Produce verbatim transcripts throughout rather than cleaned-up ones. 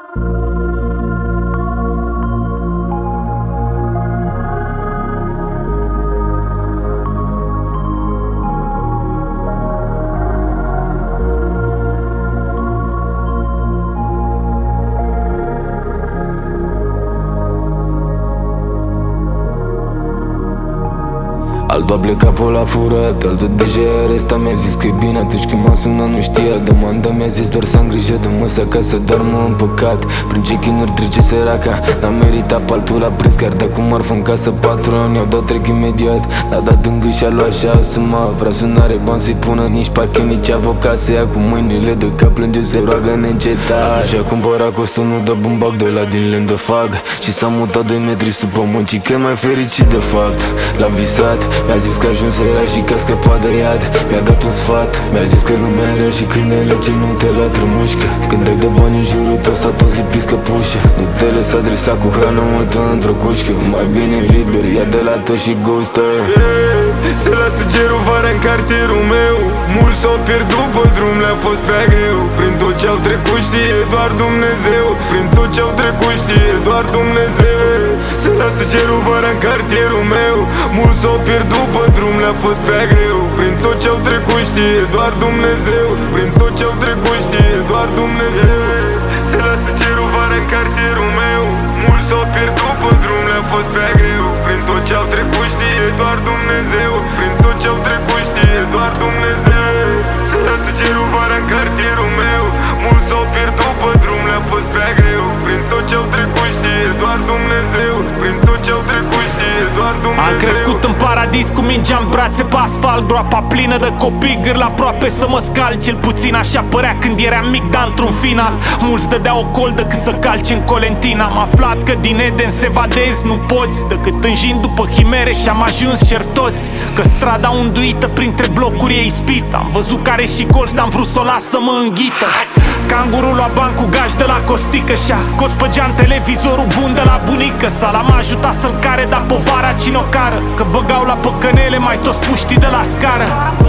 Altul a plecat pe la furat, altul deja e arestat. Mi-a zis că-i bine atunci când m-a sunat, nu știa de mandat. Mi-a zis doar să am grijă de măsa ca să doarmă în păcat. Prin ce chinuri trece săraca, n-a meritat pe altul la preț. Chiar dacă marfă în casă patron, i-au dat trec imediat. N-a dat în gât și-a luat și-a asumat. Vrea să n-are bani să-i pună nici pachet, nici avocat. Să ia cu mâinile de cap, plânge, se roagă neîncetat. Și-a cumpărat costumul de bumbac de la din Lendefag și s-a mutat doi metri sub pământ, și că e mai fericit de fapt. L-am visat, mi-a zis că ajuns era și că a scăpat de iad. Mi-a dat un sfat, mi-a zis că lumea era și câinele ce nu te la trămușcă. Când ai de bani în jurul tău s-a toți lipiți căpușă. Nu te lăsa adresa cu hrană multă într-o cușcă. Mai bine liber, ia de la tot și gustă. Yeah, se lasă gerul vara în cartierul meu. Mulți s-au pierdut pe drum, le-a fost prea greu. Prin tot ce-au trecut știe doar Dumnezeu. Prin tot ce-au trecut știe doar Dumnezeu. Se lasă gerul vara în cartierul meu. Mulți s-au pierdut pe drum, le-a fost prea greu. Prin tot ce-au trecut știe doar Dumnezeu. Prin tot ce-au trecut știe doar Dumnezeu. Se lasă gerul vara în cartierul meu. Mulți s-au pierdut pe drum, le-a fost prea greu. Prin tot ce-au trecut știe doar Dumnezeu. Prin tot ce-au trecut știe doar Dumnezeu. Se lasă gerul vara în cartierul meu. Mulți s-au pierdut pe drum, le-a fost prea greu. Prin tot ce-au trecut știe doar Dumnezeu. Prin tot ce-au trecut știe doar Dumnezeu. Am crescut în paradis cu mingea în brațe pe asfalt, groapa plină de copii, gârla aproape să mă scal. Cel puțin așa părea când eram mic, dar într-un final mulți dădeau o coldă cât să calci în Colentina. Am aflat că din Eden să evadezi nu poți, decât înjind după chimere și am ajuns certoți. Că strada unduită printre blocuri e ispită. Am văzut care și colț, dar am vrut să o las să mă înghită. Cangurul lua bani cu gaj de la costică și-a scos pe geam televizorul bun de la bunică. Sala m-a ajutat să-l care, dar povara cine o cară, că băgau la păcănele mai toți puștii de la scară.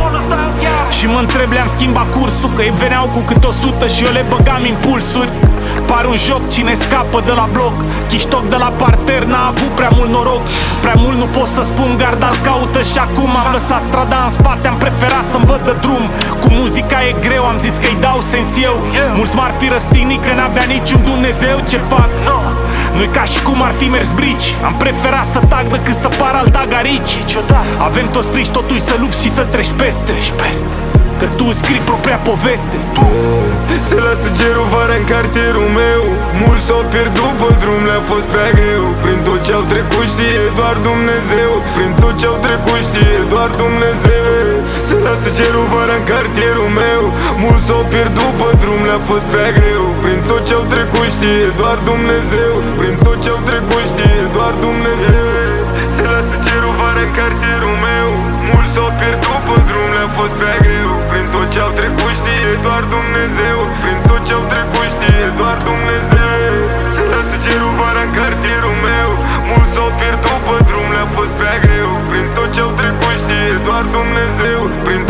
Și mă întreb, le-am schimbat cursul, că ei veneau cu cât o sută și eu le băgam impulsuri. Pare un joc cine scapă de la bloc. Chiștoc de la parter n-a avut prea mult noroc. Prea mult nu pot să spun, garda-l caută și acum am lăsat strada în spate, am preferat să-mi văd de drum. Cu muzica e greu, am zis că-i dau sens eu. Mulți m-ar fi răstignit că n-avea niciun Dumnezeu. Ce fac? Nu-i ca și cum ar fi mers brici. Am preferat să tac decât să par altagarici. Avem toți frici, totuși să lupți și să treci peste, că tu scrii propria poveste. Se lasă gerul vara în cartierul meu. Mulți s-au pierdut pe drum, le-a fost prea greu. Prin tot ce-au trecut știe doar Dumnezeu. Prin tot ce-au trecut știe doar Dumnezeu. Se lasă gerul vara în cartierul meu. Mulți s-au pierdut pe drum, le-a fost prea greu. Prin tot ce-au trecut știe doar Dumnezeu. Prin tot ce-au trecut știe doar Dumnezeu. Se lasă gerul vara în cartierul meu. Mulți s-au pierdut pe drum, le-a fost prea greu. Prin tot ce-au trecut știe doar Dumnezeu. Prin tot ce-au trecut știe doar Dumnezeu. Se lasă gerul vara în cartierul meu. Mulți s-au pierdut pe drum, le-a fost prea greu. Prin tot ce-au trecut știe doar Dumnezeu. Prin